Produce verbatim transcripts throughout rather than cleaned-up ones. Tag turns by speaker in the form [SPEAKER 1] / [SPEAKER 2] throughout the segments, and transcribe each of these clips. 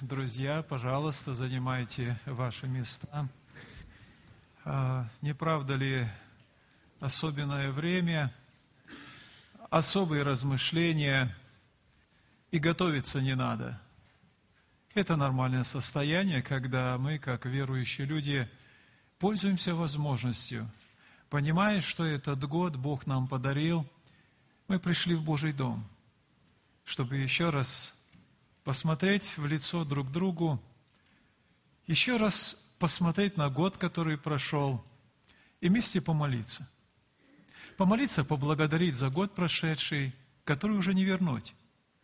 [SPEAKER 1] друзья, пожалуйста, занимайте ваши места. Не правда ли, особенное время, особые размышления, и готовиться не надо. Это нормальное состояние, когда мы, как верующие люди, пользуемся возможностью, понимая, что этот год Бог нам подарил, мы пришли в Божий дом, чтобы еще раз посмотреть в лицо друг другу, еще раз посмотреть на год, который прошел, и вместе помолиться. Помолиться, поблагодарить за год прошедший, который уже не вернуть.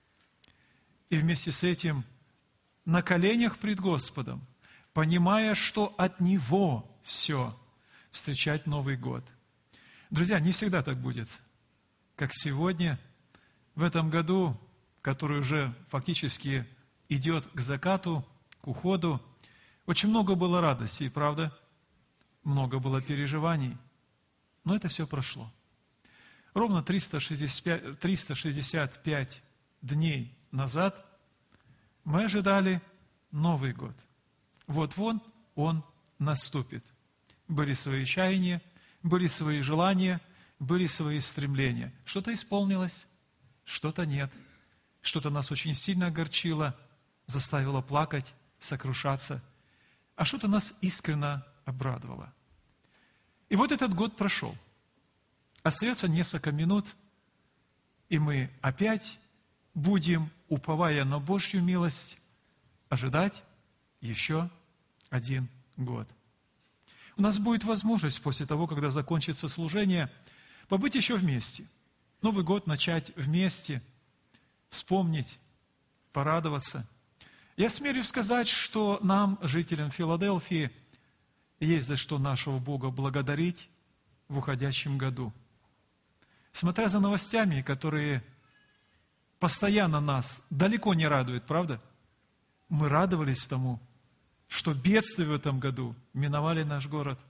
[SPEAKER 1] И вместе с этим на коленях пред Господом, понимая, что от Него все, встречать Новый год. Друзья, не всегда так будет, как сегодня, в этом году, который уже фактически идет к закату, к уходу. Очень много было радости, правда? Много было переживаний. Но это все прошло. Ровно триста шестьдесят пять дней назад мы ожидали Новый год. Вот-вот он наступит. Были свои чаяния, были свои желания, были свои стремления. Что-то исполнилось, что-то нет. Что-то нас очень сильно огорчило, заставило плакать, сокрушаться, а что-то нас искренне обрадовало. И вот этот год прошел. Остается несколько минут, и мы опять будем, уповая на Божью милость, ожидать еще один год. У нас будет возможность после того, когда закончится служение, побыть еще вместе. Новый год начать вместе, вспомнить, порадоваться. Я смею сказать, что нам, жителям Филадельфии, есть за что нашего Бога благодарить в уходящем году. Смотря за новостями, которые постоянно нас далеко не радуют, правда? Мы радовались тому, что бедствия в этом году миновали наш город.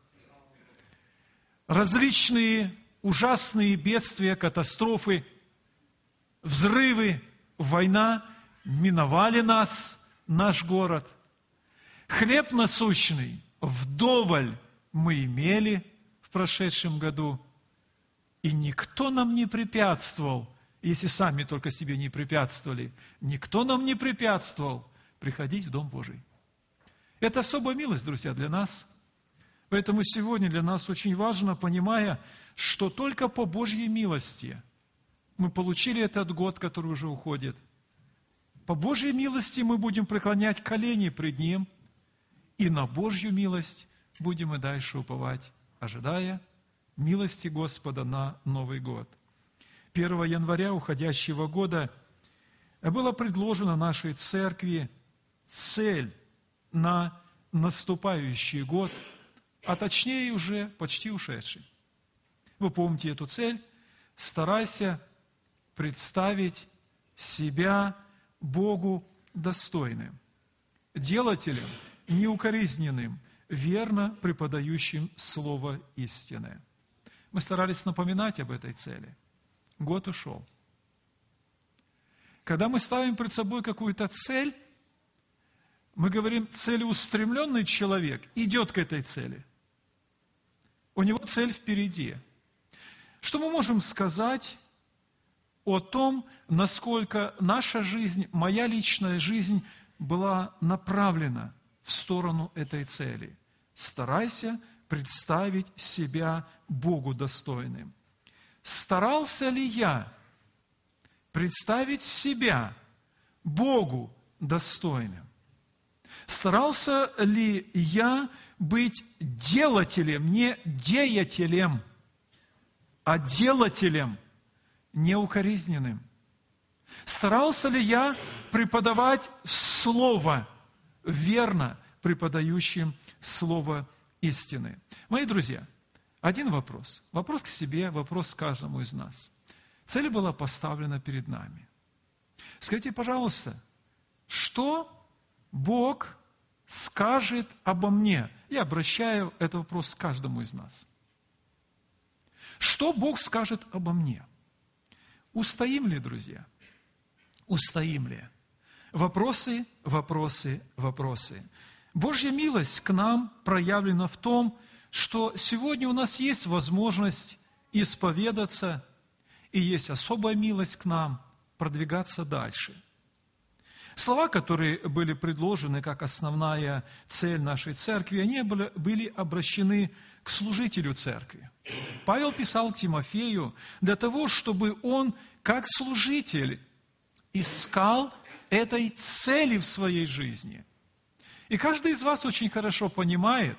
[SPEAKER 1] Различные ужасные бедствия, катастрофы, взрывы, война миновали нас, наш город. Хлеб насущный вдоволь мы имели в прошедшем году, и никто нам не препятствовал, если сами только себе не препятствовали, никто нам не препятствовал приходить в Дом Божий. Это особая милость, друзья, для нас. Поэтому сегодня для нас очень важно, понимая, что только по Божьей милости мы получили этот год, который уже уходит. По Божьей милости мы будем преклонять колени пред Ним, и на Божью милость будем и дальше уповать, ожидая милости Господа на Новый год. первого января уходящего года была предложена нашей церкви цель на наступающий год, а точнее уже почти ушедший. Вы помните эту цель? Старайся представить себя Богу достойным, делателем, неукоризненным, верно преподающим Слово истины. Мы старались напоминать об этой цели. Год ушел. Когда мы ставим перед собой какую-то цель, мы говорим, целеустремленный человек идет к этой цели. У него цель впереди. Что мы можем сказать о том, насколько наша жизнь, моя личная жизнь была направлена в сторону этой цели? Старайся представить себя Богу достойным. Старался ли я представить себя Богу достойным? Старался ли я быть делателем, не деятелем, а делателем, неукоризненным? Старался ли я преподавать Слово, верно преподающим Слово истины? Мои друзья, один вопрос. Вопрос к себе, вопрос к каждому из нас. Цель была поставлена перед нами. Скажите, пожалуйста, что Бог скажет обо мне? Я обращаю этот вопрос к каждому из нас. Что Бог скажет обо мне? Устоим ли, друзья? Устоим ли? Вопросы, вопросы, вопросы. Божья милость к нам проявлена в том, что сегодня у нас есть возможность исповедаться, и есть особая милость к нам продвигаться дальше. Слова, которые были предложены как основная цель нашей церкви, они были, были обращены к служителю церкви. Павел писал Тимофею для того, чтобы он, как служитель, искал этой цели в своей жизни. И каждый из вас очень хорошо понимает,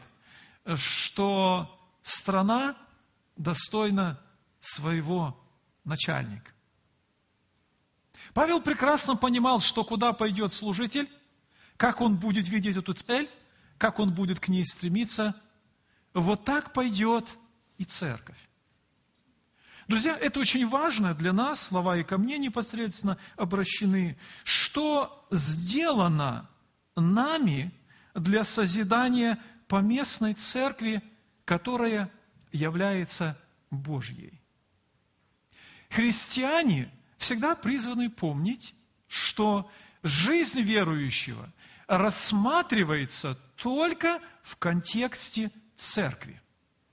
[SPEAKER 1] что страна достойна своего начальника. Павел прекрасно понимал, что куда пойдет служитель, как он будет видеть эту цель, как он будет к ней стремиться, вот так пойдет и церковь. Друзья, это очень важно для нас, слова и ко мне непосредственно обращены, что сделано нами для созидания поместной церкви, которая является Божьей. Христиане всегда призваны помнить, что жизнь верующего рассматривается только в контексте церкви.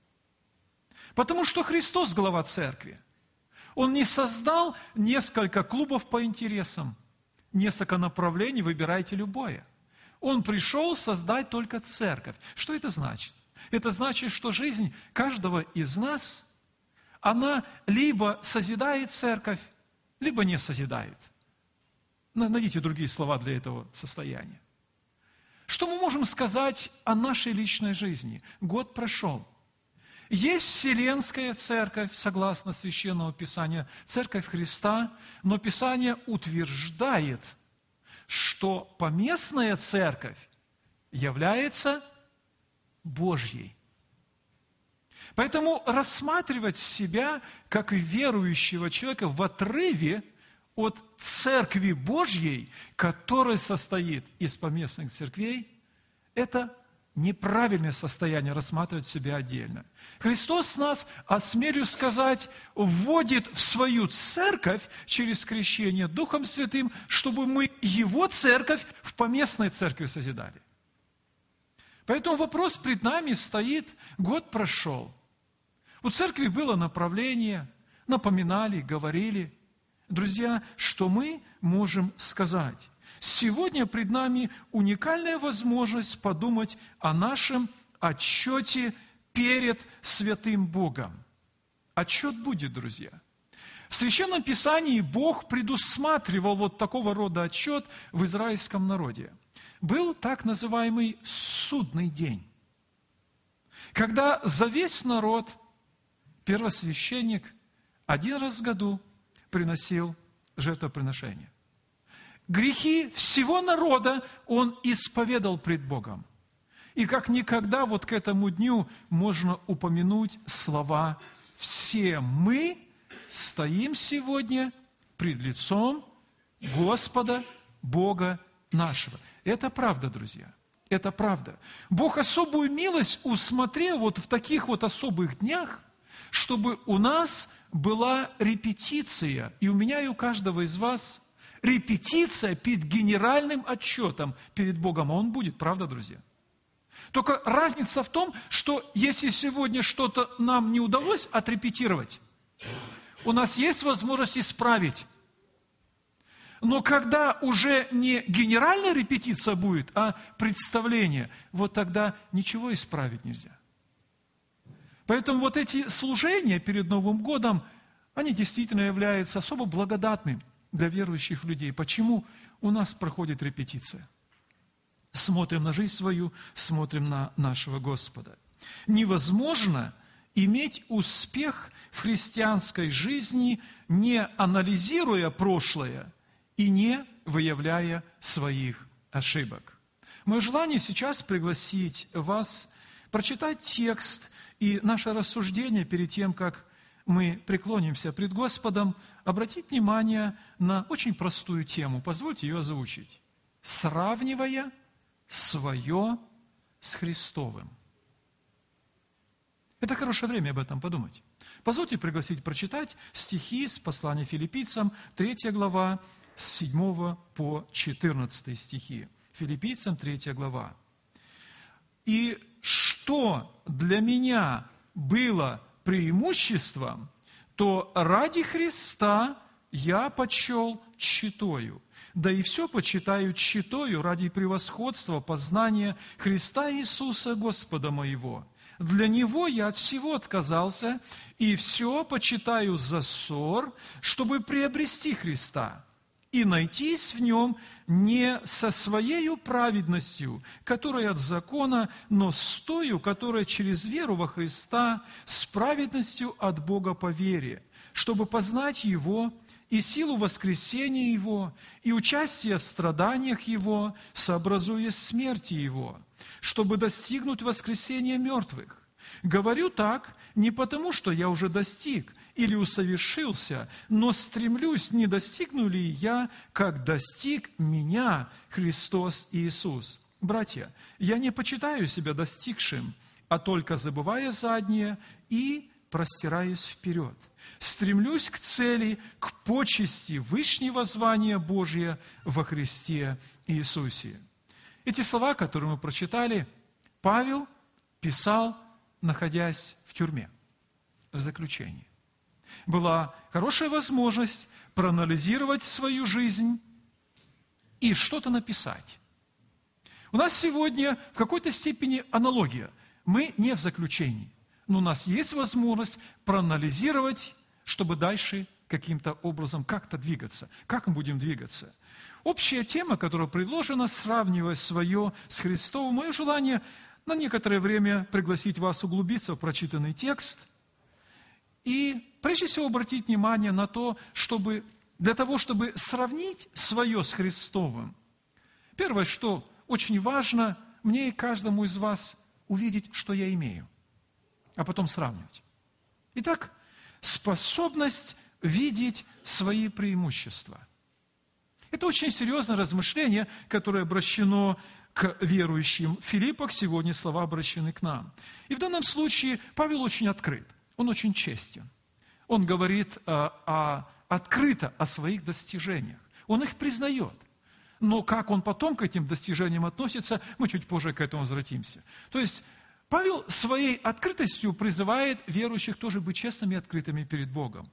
[SPEAKER 1] Потому что Христос – глава церкви. Он не создал несколько клубов по интересам, несколько направлений, выбирайте любое. Он пришел создать только церковь. Что это значит? Это значит, что жизнь каждого из нас, она либо созидает церковь, либо не созидает. Найдите другие слова для этого состояния. Что мы можем сказать о нашей личной жизни? Год прошел. Есть Вселенская Церковь, согласно Священному Писанию, Церковь Христа, но Писание утверждает, что поместная Церковь является Божьей. Поэтому рассматривать себя как верующего человека в отрыве от Церкви Божьей, которая состоит из поместных церквей, это неправильное состояние рассматривать себя отдельно. Христос нас, осмелюсь сказать, вводит в свою церковь через крещение Духом Святым, чтобы мы Его церковь в поместной церкви созидали. Поэтому вопрос пред нами стоит, год прошел. У церкви было направление, напоминали, говорили. Друзья, что мы можем сказать? Сегодня пред нами уникальная возможность подумать о нашем отчете перед святым Богом. Отчет будет, друзья. В Священном Писании Бог предусматривал вот такого рода отчет в израильском народе. Был так называемый судный день, когда за весь народ первосвященник один раз в году приносил жертвоприношение. Грехи всего народа он исповедал пред Богом. И как никогда вот к этому дню можно упомянуть слова «Все мы стоим сегодня пред лицом Господа Бога нашего». Это правда, друзья. Это правда. Бог особую милость усмотрел вот в таких вот особых днях, чтобы у нас была репетиция, и у меня, и у каждого из вас – репетиция перед генеральным отчетом перед Богом, а он будет, правда, друзья? Только разница в том, что если сегодня что-то нам не удалось отрепетировать, у нас есть возможность исправить. Но когда уже не генеральная репетиция будет, а представление, вот тогда ничего исправить нельзя. Поэтому вот эти служения перед Новым годом, они действительно являются особо благодатными для верующих людей. Почему у нас проходит репетиция? Смотрим на жизнь свою, смотрим на нашего Господа. Невозможно иметь успех в христианской жизни, не анализируя прошлое и не выявляя своих ошибок. Мое желание сейчас пригласить вас прочитать текст и наше рассуждение перед тем, как мы преклонимся пред Господом, обратить внимание на очень простую тему. Позвольте ее озвучить. Сравнивая свое с Христовым. Это хорошее время об этом подумать. Позвольте пригласить прочитать стихи с послания филиппийцам, третья глава, с седьмого по четырнадцатый стихи. Филиппийцам третья глава. «И что для меня было преимуществом, то ради Христа я почел тщетою, да и все почитаю тщетою ради превосходства познания Христа Иисуса Господа моего. Для Него я от всего отказался, и все почитаю за ссор, чтобы приобрести Христа, и найтись в Нем не со Своею праведностью, которая от закона, но с тою, которая через веру во Христа, с праведностью от Бога по вере, чтобы познать Его и силу воскресения Его, и участие в страданиях Его, сообразуясь смерти Его, чтобы достигнуть воскресения мертвых. Говорю так не потому, что я уже достиг или усовершился, но стремлюсь, не достигну ли я, как достиг меня Христос Иисус. Братья, я не почитаю себя достигшим, а только забывая заднее и простираюсь вперед. Стремлюсь к цели, к почести вышнего звания Божия во Христе Иисусе». Эти слова, которые мы прочитали, Павел писал, находясь в тюрьме, в заключении. Была хорошая возможность проанализировать свою жизнь и что-то написать. У нас сегодня в какой-то степени аналогия. Мы не в заключении, но у нас есть возможность проанализировать, чтобы дальше каким-то образом как-то двигаться. Как мы будем двигаться? Общая тема, которая предложена, сравнивая свое с Христовым, мое желание на некоторое время пригласить вас углубиться в прочитанный текст и, прежде всего, обратить внимание на то, чтобы, для того, чтобы сравнить свое с Христовым. Первое, что очень важно, мне и каждому из вас увидеть, что я имею, а потом сравнивать. Итак, способность видеть свои преимущества. Это очень серьезное размышление, которое обращено к верующим в Филиппах. Сегодня слова обращены к нам. И в данном случае Павел очень открыт, он очень честен. Он говорит а, а, открыто о своих достижениях. Он их признает. Но как он потом к этим достижениям относится, мы чуть позже к этому возвратимся. То есть Павел своей открытостью призывает верующих тоже быть честными и открытыми перед Богом.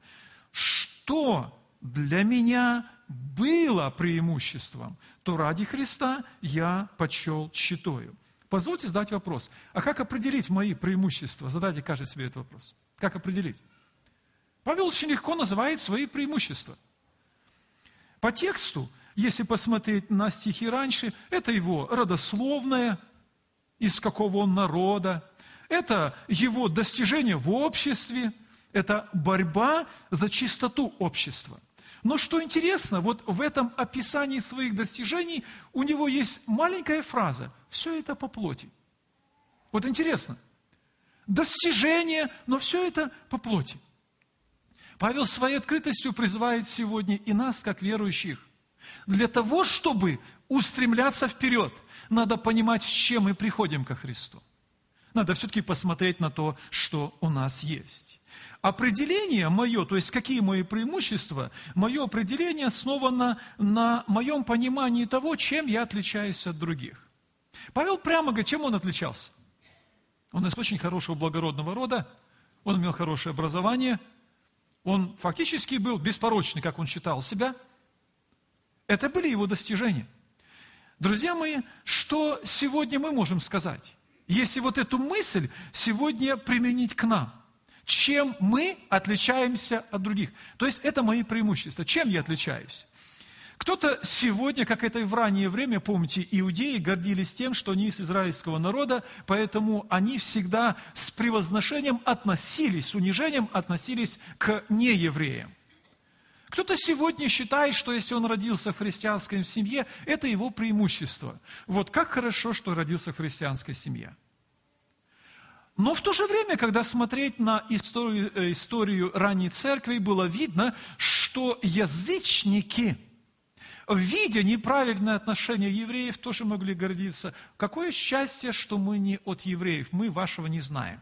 [SPEAKER 1] Что для меня было преимуществом, то ради Христа я почел тщетою. Позвольте задать вопрос. А как определить мои преимущества? Задайте каждый себе этот вопрос. Как определить? Павел очень легко называет свои преимущества. По тексту, если посмотреть на стихи раньше, это его родословное, из какого он народа, это его достижение в обществе, это борьба за чистоту общества. Но что интересно, вот в этом описании своих достижений у него есть маленькая фраза «все это по плоти». Вот интересно. Достижение, но все это по плоти. Павел своей открытостью призывает сегодня и нас, как верующих, для того, чтобы устремляться вперед, надо понимать, с чем мы приходим ко Христу. Надо все-таки посмотреть на то, что у нас есть. Определение мое, то есть какие мои преимущества, мое определение основано на моем понимании того, чем я отличаюсь от других. Павел прямо говорит, чем он отличался. Он из очень хорошего благородного рода, он имел хорошее образование, он фактически был беспорочный, как он считал себя. Это были его достижения. Друзья мои, что сегодня мы можем сказать? Если вот эту мысль сегодня применить к нам, чем мы отличаемся от других? То есть это мои преимущества. Чем я отличаюсь? Кто-то сегодня, как это и в раннее время, помните, иудеи гордились тем, что они из израильского народа, поэтому они всегда с превозношением относились, с унижением относились к неевреям. Кто-то сегодня считает, что если он родился в христианской семье, это его преимущество. Вот как хорошо, что родился в христианской семье. Но в то же время, когда смотреть на историю, историю ранней церкви, было видно, что язычники, видя неправильное отношение евреев, тоже могли гордиться. Какое счастье, что мы не от евреев, мы вашего не знаем.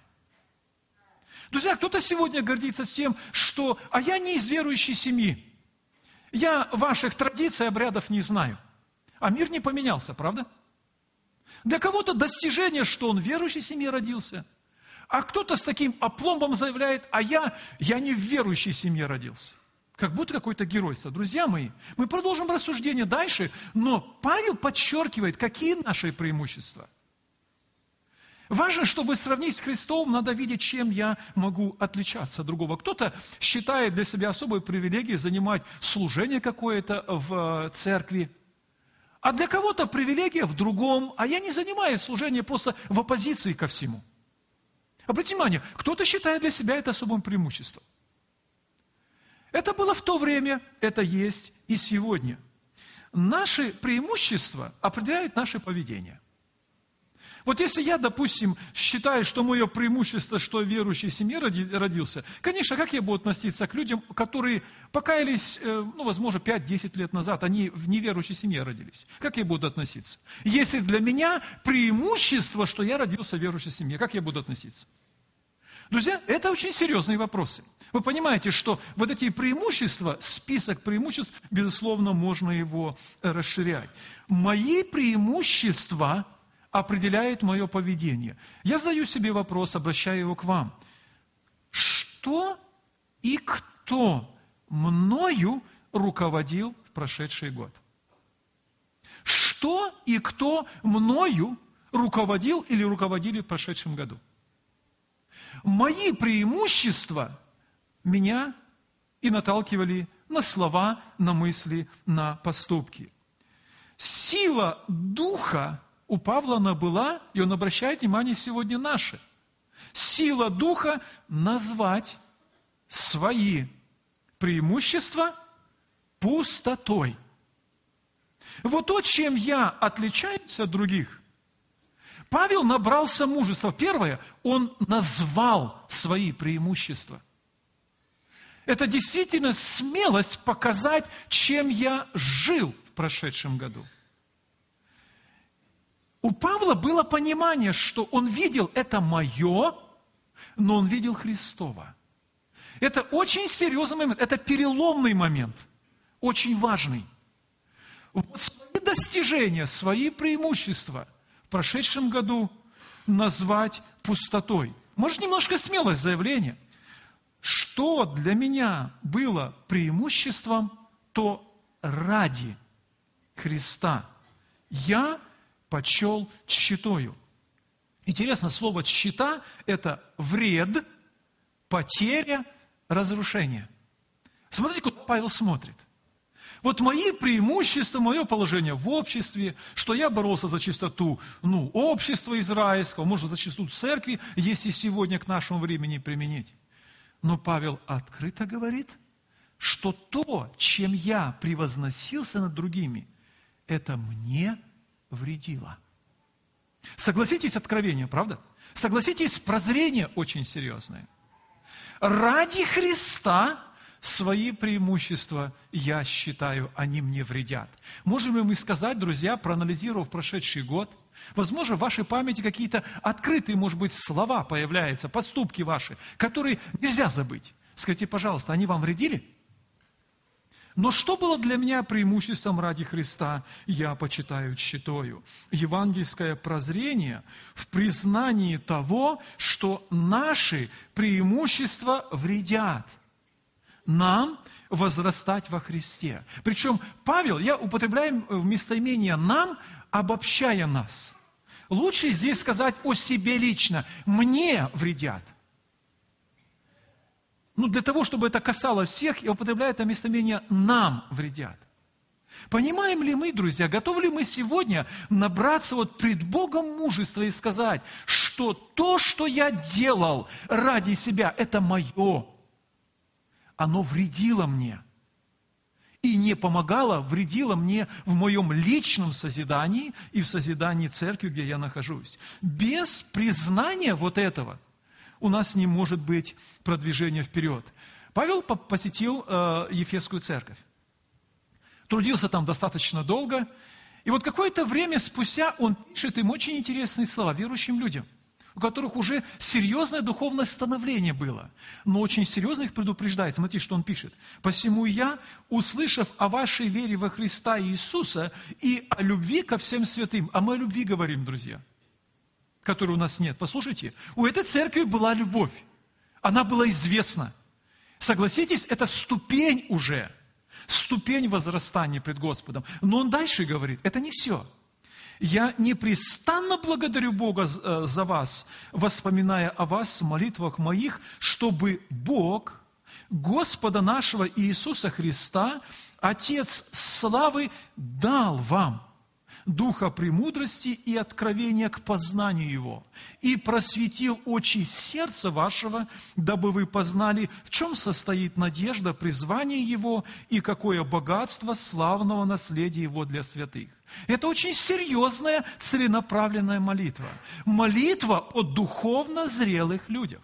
[SPEAKER 1] Друзья, кто-то сегодня гордится тем, что «а я не из верующей семьи». Я ваших традиций, обрядов не знаю. А мир не поменялся, правда? Для кого-то достижение, что он в верующей семье родился. А кто-то с таким опломбом заявляет, а я, я не в верующей семье родился. Как будто какое-то геройство. Друзья мои, мы продолжим рассуждение дальше, но Павел подчеркивает, какие наши преимущества. Важно, чтобы сравнить с Христом, надо видеть, чем я могу отличаться от другого. Кто-то считает для себя особой привилегией занимать служение какое-то в церкви, а для кого-то привилегия в другом, а я не занимаюсь служением просто в оппозиции ко всему. Обратите внимание, кто-то считает для себя это особым преимуществом. Это было в то время, это есть и сегодня. Наши преимущества определяют наше поведение. Вот если я, допустим, считаю, что мое преимущество, что в верующей семье родился, конечно, как я буду относиться к людям, которые покаялись, ну, возможно, пять-десять лет назад, они в неверующей семье родились? Как я буду относиться? Если для меня преимущество, что я родился в верующей семье, как я буду относиться? Друзья, это очень серьезные вопросы. Вы понимаете, что вот эти преимущества, список преимуществ, безусловно, можно его расширять. Мои преимущества определяет мое поведение. Я задаю себе вопрос, обращаю его к вам. Что и кто мною руководил в прошедший год? Что и кто мною руководил или руководили в прошедшем году? Мои преимущества меня и наталкивали на слова, на мысли, на поступки. Сила Духа у Павла она была, и он обращает внимание сегодня наше. Сила Духа назвать свои преимущества пустотой. Вот то, чем я отличаюсь от других. Павел набрался мужества. Первое, он назвал свои преимущества. Это действительно смелость показать, чем я жил в прошедшем году. У Павла было понимание, что он видел это мое, но он видел Христово. Это очень серьезный момент, это переломный момент, очень важный. Вот свои достижения, свои преимущества в прошедшем году назвать пустотой. Может, немножко смелое заявление. Что для меня было преимуществом, то ради Христа я почел тщетою. Интересно, слово «тщета» – это вред, потеря, разрушение. Смотрите, куда Павел смотрит. Вот мои преимущества, мое положение в обществе, что я боролся за чистоту, ну, общества израильского, может, за чистоту церкви, если сегодня к нашему времени применить. Но Павел открыто говорит, что то, чем я превозносился над другими, это мне вредило. Согласитесь, откровение, правда? Согласитесь, прозрение очень серьезное. Ради Христа свои преимущества, я считаю, они мне вредят. Можем ли мы сказать, друзья, проанализировав прошедший год, возможно, в вашей памяти какие-то открытые, может быть, слова появляются, поступки ваши, которые нельзя забыть. Скажите, пожалуйста, они вам вредили? Но что было для меня преимуществом ради Христа, я почитаю тщетою. Евангельское прозрение в признании того, что наши преимущества вредят нам возрастать во Христе. Причем Павел, я употребляю местоимение «нам», обобщая нас. Лучше здесь сказать о себе лично. Мне вредят. Ну, для того, чтобы это касалось всех, я употребляю это местоимение «нам вредят». Понимаем ли мы, друзья, готовы ли мы сегодня набраться вот пред Богом мужества и сказать, что то, что я делал ради себя, это мое, оно вредило мне. И не помогало, вредило мне в моем личном созидании и в созидании церкви, где я нахожусь. Без признания вот этого у нас не может быть продвижения вперед. Павел посетил э, Ефесскую церковь. Трудился там достаточно долго. И вот какое-то время спустя он пишет им очень интересные слова верующим людям. у которых уже серьезное духовное становление было. Но очень серьезно их предупреждает. Смотрите, что он пишет. «Посему я, услышав о вашей вере во Христа Иисуса и о любви ко всем святым». А мы о любви говорим, друзья, которой у нас нет. Послушайте, у этой церкви была любовь. Она была известна. Согласитесь, это ступень уже. Ступень возрастания пред Господом. Но он дальше говорит, это не все. «Я непрестанно благодарю Бога за вас, воспоминая о вас в молитвах моих, чтобы Бог, Господа нашего Иисуса Христа, Отец славы, дал вам духа премудрости и откровения к познанию Его, и просветил очи сердца вашего, дабы вы познали, в чем состоит надежда призвания Его и какое богатство славного наследия Его для святых». Это очень серьезная, целенаправленная молитва. Молитва о духовно зрелых людях,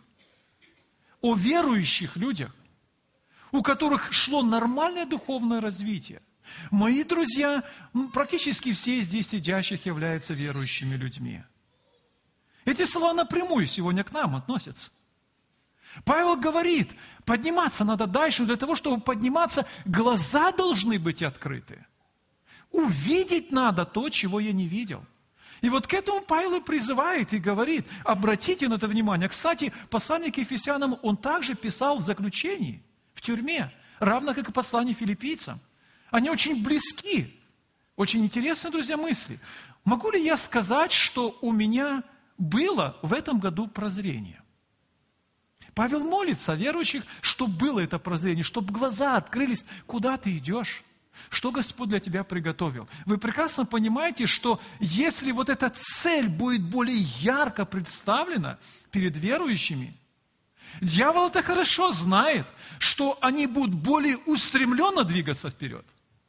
[SPEAKER 1] о верующих людях, у которых шло нормальное духовное развитие. Мои друзья, практически все здесь сидящих являются верующими людьми. Эти слова напрямую сегодня к нам относятся. Павел говорит, подниматься надо дальше, для того, чтобы подниматься, глаза должны быть открыты. Увидеть надо то, чего я не видел. И вот к этому Павел и призывает, и говорит, обратите на это внимание. Кстати, послание к Ефесянам он также писал в заключении, в тюрьме, равно как и послание филиппийцам. Они очень близки. Очень интересные, друзья, мысли. Могу ли я сказать, что у меня было в этом году прозрение? Павел молится о верующих, чтобы было это прозрение, чтобы глаза открылись, куда ты идешь, что Господь для тебя приготовил. Вы прекрасно понимаете, что если вот эта цель будет более ярко представлена перед верующими, дьявол это хорошо знает, что они будут более устремленно двигаться вперед.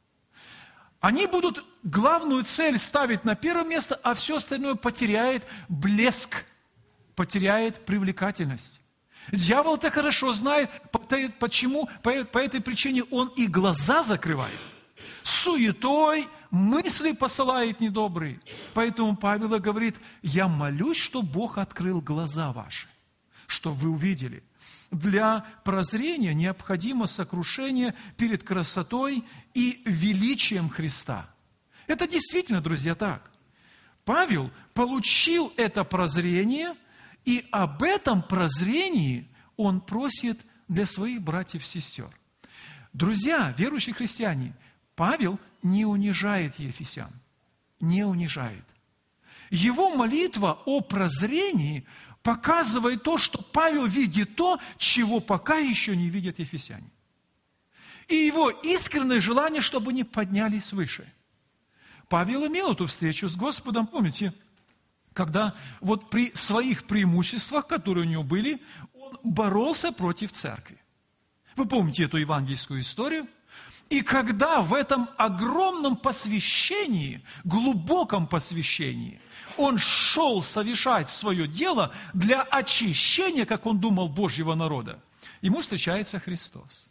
[SPEAKER 1] Они будут главную цель ставить на первое место, а все остальное потеряет блеск, потеряет привлекательность. Дьявол это хорошо знает, почему? По этой причине он и глаза закрывает. Суетой, мысли посылает недобрые. Поэтому Павел говорит, я молюсь, что Бог открыл глаза ваши, что вы увидели. Для прозрения необходимо сокрушение перед красотой и величием Христа. Это действительно, друзья, так. Павел получил это прозрение, и об этом прозрении он просит для своих братьев и сестер. Друзья, верующие христиане, Павел не унижает ефесян, не унижает. Его молитва о прозрении показывает то, что Павел видит то, чего пока еще не видят ефесяне. И его искреннее желание, чтобы они поднялись выше. Павел имел эту встречу с Господом, помните, когда вот при своих преимуществах, которые у него были, он боролся против церкви. Вы помните эту евангельскую историю? И когда в этом огромном посвящении, глубоком посвящении, он шел совершать свое дело для очищения, как он думал, Божьего народа, ему встречается Христос.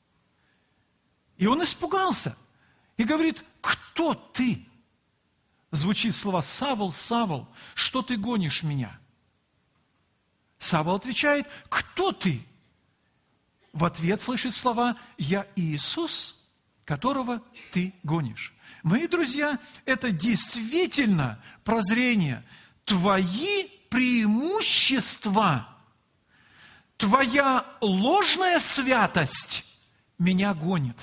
[SPEAKER 1] И он испугался и говорит, кто ты? Звучит слова, Савл, Савл, что ты гонишь меня? Савл отвечает, кто ты? В ответ слышит слова, я Иисус, которого ты гонишь. Мои друзья, это действительно прозрение. Твои преимущества, твоя ложная святость меня гонит.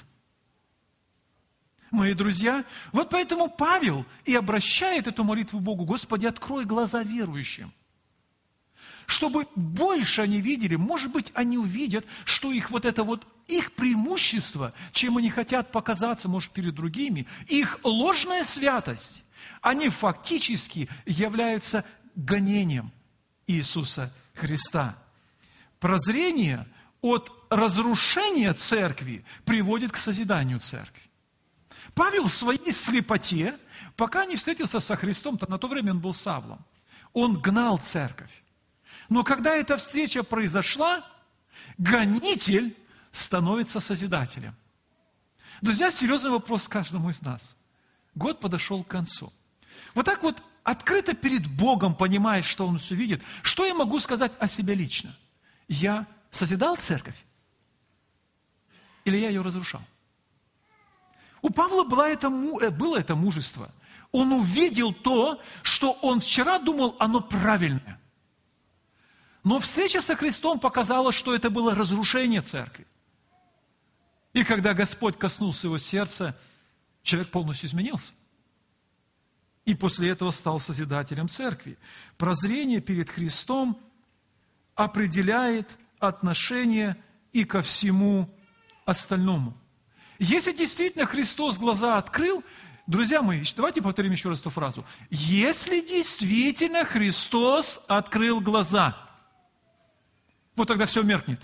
[SPEAKER 1] Мои друзья, вот поэтому Павел и обращает эту молитву Богу. Господи, открой глаза верующим. Чтобы больше они видели, может быть, они увидят, что их вот это вот, их преимущество, чем они хотят показаться, может, перед другими, их ложная святость, они фактически являются гонением Иисуса Христа. Прозрение от разрушения церкви приводит к созиданию церкви. Павел в своей слепоте, пока не встретился со Христом, то на то время он был Савлом, он гнал церковь. Но когда эта встреча произошла, гонитель становится созидателем. Друзья, серьезный вопрос каждому из нас. Год подошел к концу. Вот так вот открыто перед Богом понимает, что Он все видит, что я могу сказать о себе лично? Я созидал церковь? Или я ее разрушал? У Павла было это, было это мужество. Он увидел то, что он вчера думал, оно правильное. Но встреча со Христом показала, что это было разрушение церкви. И когда Господь коснулся его сердца, человек полностью изменился. И после этого стал созидателем церкви. Прозрение перед Христом определяет отношение и ко всему остальному. Если действительно Христос глаза открыл, друзья мои, давайте повторим еще раз эту фразу. Если действительно Христос открыл глаза, вот тогда все меркнет.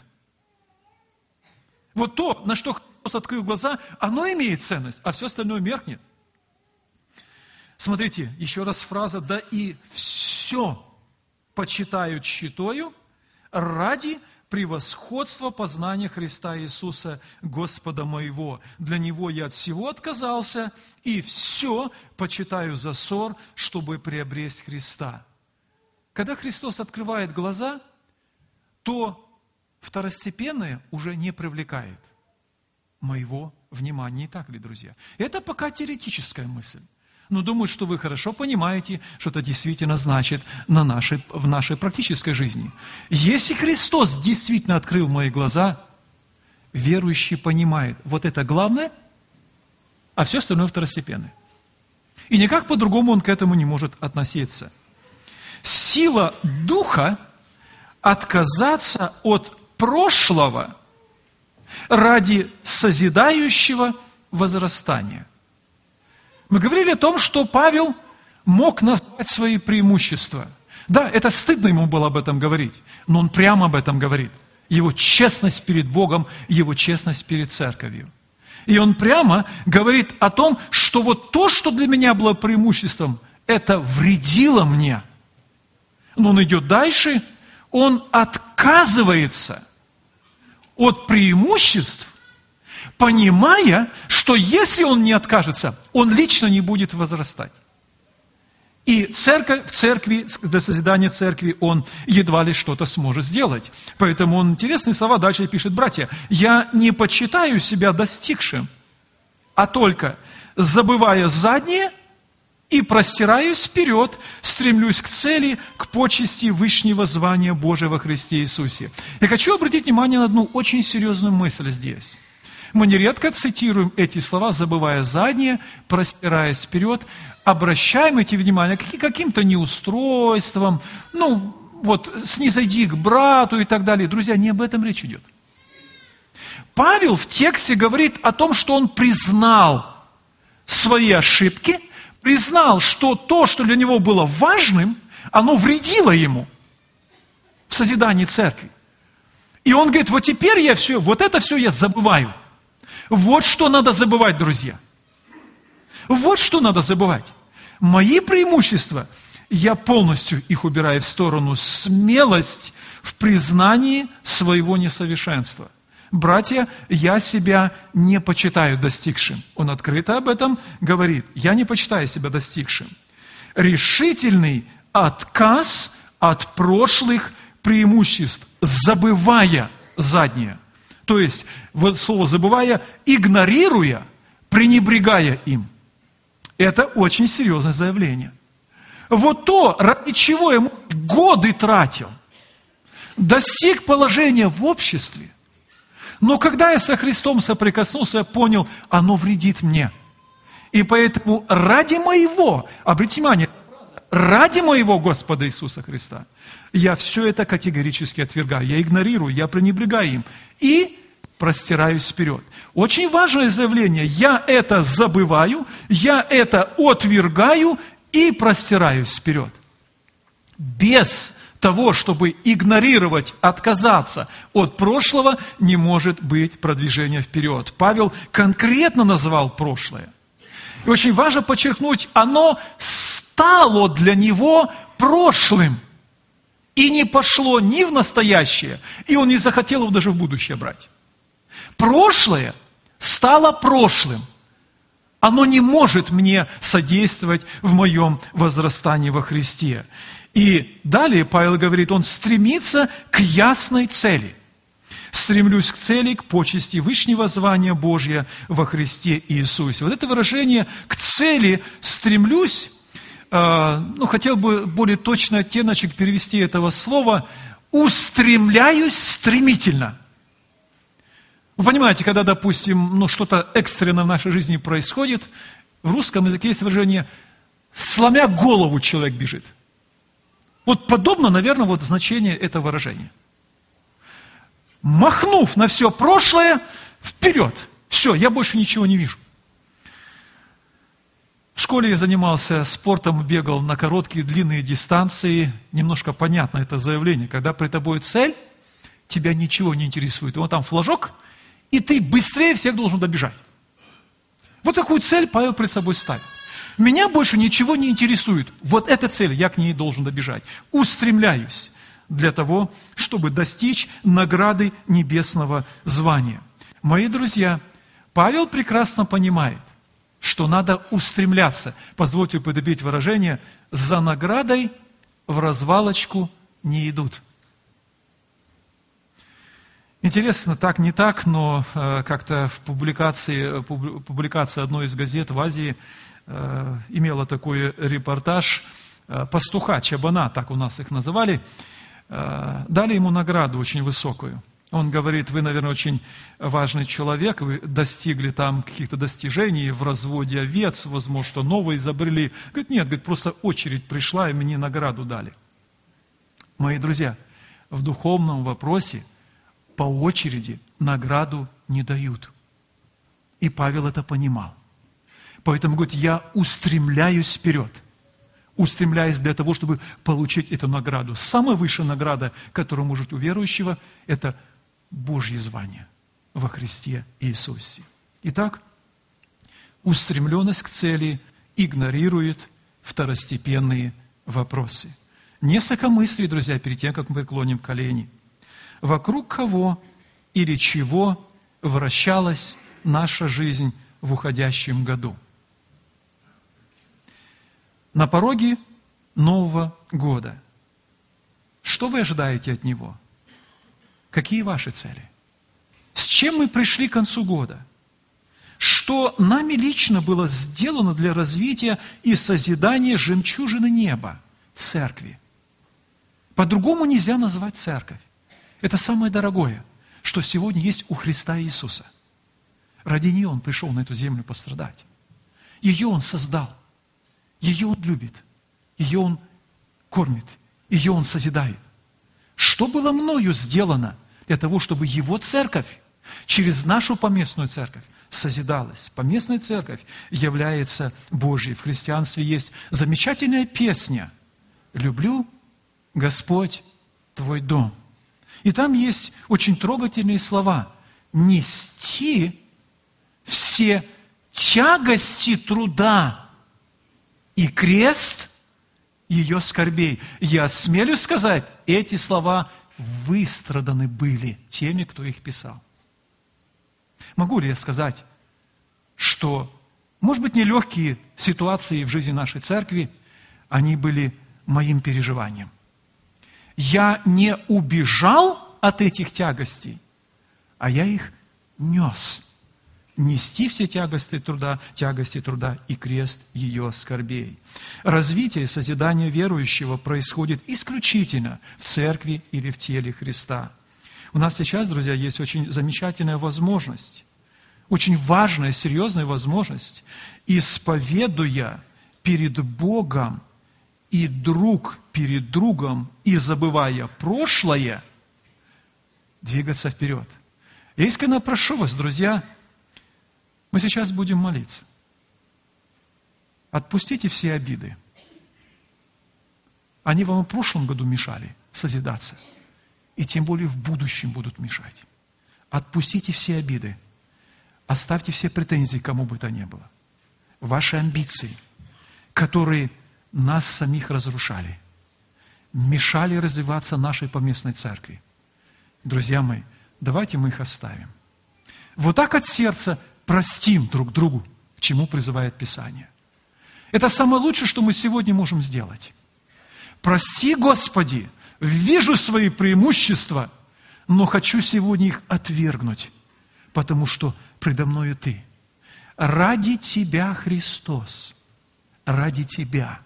[SPEAKER 1] Вот то, на что Христос открыл глаза, оно имеет ценность, а все остальное меркнет. Смотрите, еще раз фраза, да и все почитаю тщетою ради превосходства познания Христа Иисуса, Господа моего. Для Него я от всего отказался, и все почитаю за ссор, чтобы приобрести Христа. Когда Христос открывает глаза, то второстепенное уже не привлекает моего внимания. Не так ли, друзья? Это пока теоретическая мысль. Но думаю, что вы хорошо понимаете, что это действительно значит на нашей, в нашей практической жизни. Если Христос действительно открыл мои глаза, верующий понимает, вот это главное, а все остальное второстепенное. И никак по-другому он к этому не может относиться. Сила Духа отказаться от прошлого ради созидающего возрастания. Мы говорили о том, что Павел мог назвать свои преимущества. Да, это стыдно ему было об этом говорить, но он прямо об этом говорит. Его честность перед Богом, его честность перед церковью. И он прямо говорит о том, что вот то, что для меня было преимуществом, это вредило мне. Но он идет дальше, он отказывается от преимуществ, понимая, что если он не откажется, он лично не будет возрастать. И церковь, в церкви, для созидания церкви он едва ли что-то сможет сделать. Поэтому он интересные слова дальше пишет: «Братья, я не почитаю себя достигшим, а только, забывая заднее, и простираюсь вперед, стремлюсь к цели, к почести вышнего звания Божия во Христе Иисусе». Я хочу обратить внимание на одну очень серьезную мысль здесь. Мы нередко цитируем эти слова, забывая заднее, простираясь вперед, обращаем эти внимание к каким-то неустройствам, ну, вот, снизойди к брату и так далее. Друзья, не об этом речь идет. Павел в тексте говорит о том, что он признал свои ошибки, признал, что то, что для него было важным, оно вредило ему в созидании церкви. И он говорит, вот теперь я все, вот это все я забываю. Вот что надо забывать, друзья. Вот что надо забывать. Мои преимущества, я полностью их убираю в сторону. Смелость в признании своего несовершенства. Братья, я себя не почитаю достигшим. Он открыто об этом говорит. Я не почитаю себя достигшим. Решительный отказ от прошлых преимуществ, забывая заднее. То есть, вот слово «забывая», игнорируя, пренебрегая им. Это очень серьезное заявление. Вот то, ради чего я годы тратил, достиг положения в обществе, но когда я со Христом соприкоснулся, я понял, оно вредит мне. И поэтому ради моего, обратите внимание, ради моего Господа Иисуса Христа, я все это категорически отвергаю, я игнорирую, я пренебрегаю им и простираюсь вперед. Очень важное заявление. Я это забываю, я это отвергаю и простираюсь вперед. Без того, чтобы игнорировать, отказаться от прошлого, не может быть продвижения вперед. Павел конкретно назвал прошлое. И очень важно подчеркнуть, оно стало для него прошлым. И не пошло ни в настоящее, и он не захотел его даже в будущее брать. Прошлое стало прошлым. оно не может мне содействовать в моем возрастании во Христе. И далее Павел говорит, он стремится к ясной цели. Стремлюсь к цели, к почести вышнего звания Божия во Христе Иисусе. Вот это выражение «к цели стремлюсь», э, ну, хотел бы более точный оттеночек перевести этого слова, «устремляюсь стремительно». Вы понимаете, когда, допустим, ну, что-то экстренное в нашей жизни происходит, в русском языке есть выражение «сломя голову человек бежит». Вот подобно, наверное, вот значение этого выражения. Махнув на все прошлое, вперед. Все, я больше ничего не вижу. В школе я занимался спортом, бегал на короткие, длинные дистанции. Немножко понятно это заявление. Когда при тобой цель, тебя ничего не интересует. И вот там флажок, и ты быстрее всех должен добежать. Вот такую цель Павел перед собой ставит. Меня больше ничего не интересует. Вот эта цель, я к ней должен добежать. Устремляюсь для того, чтобы достичь награды небесного звания. Мои друзья, Павел прекрасно понимает, что надо устремляться, позвольте употребить выражение, за наградой в развалочку не идут. Интересно, так не так, но э, как-то в публикации, публикации одной из газет в Азии э, имела такой репортаж э, пастуха, чабана, так у нас их называли, дали ему награду очень высокую. Он говорит, вы, наверное, очень важный человек, вы достигли там каких-то достижений в разводе овец, возможно, что новое изобрели. Говорит, нет, говорит, просто очередь пришла, и мне награду дали. Мои друзья, в духовном вопросе по очереди награду не дают. И Павел это понимал. Поэтому, говорит, я устремляюсь вперед. Устремляясь для того, чтобы получить эту награду. Самая высшая награда, которая может у верующего, это Божье звание во Христе Иисусе. Итак, устремленность к цели игнорирует второстепенные вопросы. Несколько друзья, перед тем, как мы преклоним колени. Вокруг кого или чего вращалась наша жизнь в уходящем году? На пороге Нового года. Что вы ожидаете от него? Какие ваши цели? С чем мы пришли к концу года? Что нами лично было сделано для развития и созидания жемчужины неба, церкви? По-другому нельзя назвать церковь. Это самое дорогое, что сегодня есть у Христа Иисуса. Ради нее Он пришел на эту землю пострадать. Ее Он создал. Ее Он любит, ее Он кормит, ее Он созидает. Что было мною сделано для того, чтобы Его церковь через нашу поместную церковь созидалась? Поместная церковь является Божьей. В христианстве есть замечательная песня «Люблю, Господь, Твой дом». И там есть очень трогательные слова «Нести все тягости труда и крест ее скорбей». Я осмелюсь сказать, эти слова выстраданы были теми, кто их писал. Могу ли я сказать, что, может быть, нелегкие ситуации в жизни нашей церкви, они были моим переживанием? Я не убежал от этих тягостей, а я их нес. Нести все тягости труда, тягости труда и крест ее скорбей. Развитие, созидание верующего происходит исключительно в церкви или в теле Христа. У нас сейчас, друзья, есть очень замечательная возможность, очень важная, серьезная возможность, исповедуя перед Богом и друг перед другом, и забывая прошлое, двигаться вперед. Я искренне прошу вас, друзья, мы сейчас будем молиться. Отпустите все обиды. Они вам в прошлом году мешали созидаться, и тем более в будущем будут мешать. Отпустите все обиды. Оставьте все претензии, кому бы то ни было. Ваши амбиции, которые нас самих разрушали, мешали развиваться нашей поместной церкви. Друзья мои, давайте мы их оставим. Вот так от сердца простим друг другу к чему призывает Писание. Это самое лучшее, что мы сегодня можем сделать. Прости, Господи, вижу свои преимущества, но хочу сегодня их отвергнуть, потому что предо мною Ты. Ради Тебя, Христос, ради Тебя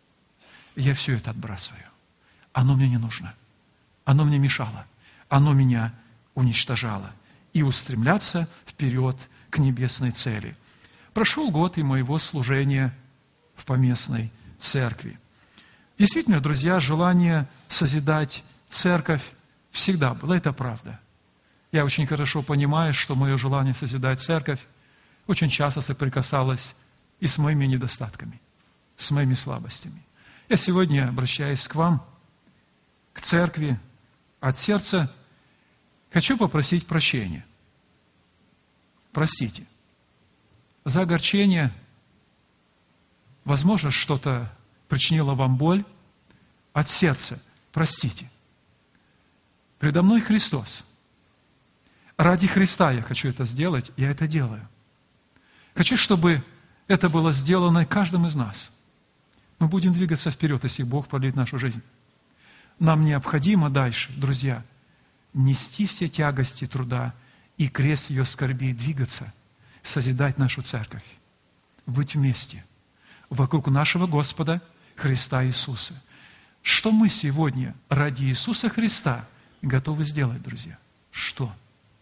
[SPEAKER 1] я все это отбрасываю. Оно мне не нужно. Оно мне мешало. Оно меня уничтожало. И устремляться вперед к небесной цели. Прошел год и моего служения в поместной церкви. Действительно, друзья, желание созидать церковь всегда было, это правда. Я очень хорошо понимаю, что мое желание созидать церковь очень часто соприкасалось и с моими недостатками, с моими слабостями. Я сегодня обращаюсь к вам, к церкви, от сердца, хочу попросить прощения. Простите за огорчение. Возможно, что-то причинило вам боль. От сердца простите. Предо мной Христос. Ради Христа я хочу это сделать, я это делаю. Хочу, чтобы это было сделано каждым из нас. Мы будем двигаться вперед, если Бог продлит нашу жизнь. Нам необходимо дальше, друзья, нести все тягости труда и крест ее скорби, двигаться, созидать нашу церковь, быть вместе, вокруг нашего Господа Христа Иисуса. Что мы сегодня ради Иисуса Христа готовы сделать, друзья? Что?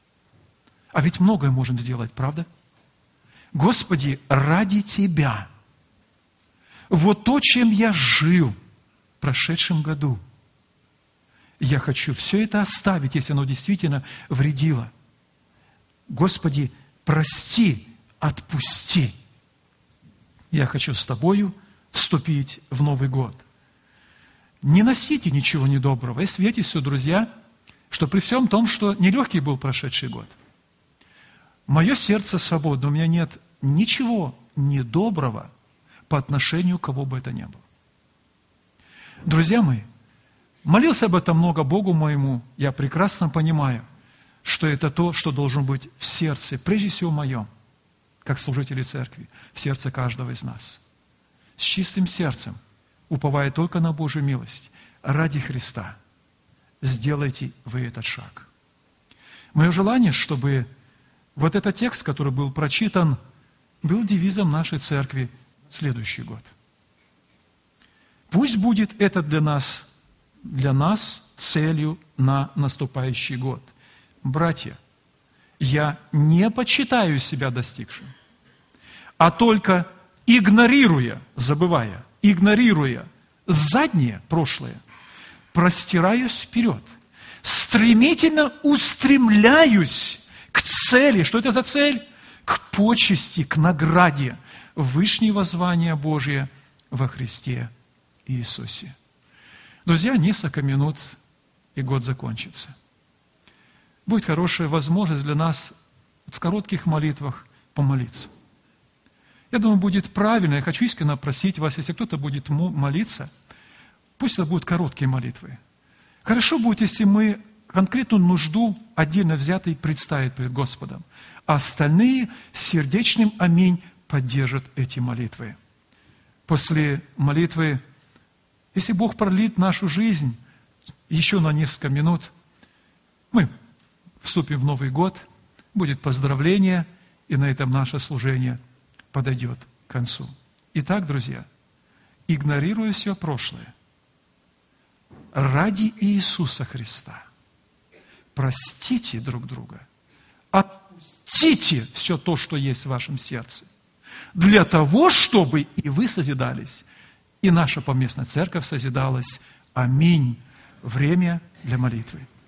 [SPEAKER 1] А ведь многое можем сделать, правда? Господи, ради Тебя. Вот то, чем я жил в прошедшем году, я хочу все это оставить, если оно действительно вредило. Господи, прости, отпусти. Я хочу с Тобою вступить в Новый год. Не носите ничего недоброго. И свидетельствую, друзья, что при всем том, что нелегкий был прошедший год, мое сердце свободно, у меня нет ничего недоброго по отношению к кого бы это ни было. Друзья мои, молился об этом много Богу моему, я прекрасно понимаю, что это то, что должно быть в сердце, прежде всего моем, как служители церкви, в сердце каждого из нас. С чистым сердцем, уповая только на Божью милость, ради Христа, сделайте вы этот шаг. Мое желание, чтобы вот этот текст, который был прочитан, был девизом нашей церкви в следующий год. Пусть будет это для нас, для нас целью на наступающий год. Братья, я не почитаю себя достигшим, а только игнорируя, забывая, игнорируя заднее прошлое, простираюсь вперед, стремительно устремляюсь к цели. Что это за цель? К почести, к награде вышнего звания Божия во Христе Иисусе. Друзья, несколько минут, и год закончится. Будет хорошая возможность для нас в коротких молитвах помолиться. Я думаю, будет правильно, я хочу искренне просить вас, если кто-то будет молиться, пусть это будут короткие молитвы. Хорошо будет, если мы конкретную нужду отдельно взятой представить перед Господом, а остальные сердечным аминь поддержат эти молитвы. После молитвы, если Бог продлит нашу жизнь еще на несколько минут, мы вступим в Новый год, будет поздравление, и на этом наше служение подойдет к концу. Итак, друзья, игнорируя все прошлое, ради Иисуса Христа, простите друг друга, отпустите все то, что есть в вашем сердце, для того, чтобы и вы созидались, и наша поместная церковь созидалась. Аминь. Время для молитвы.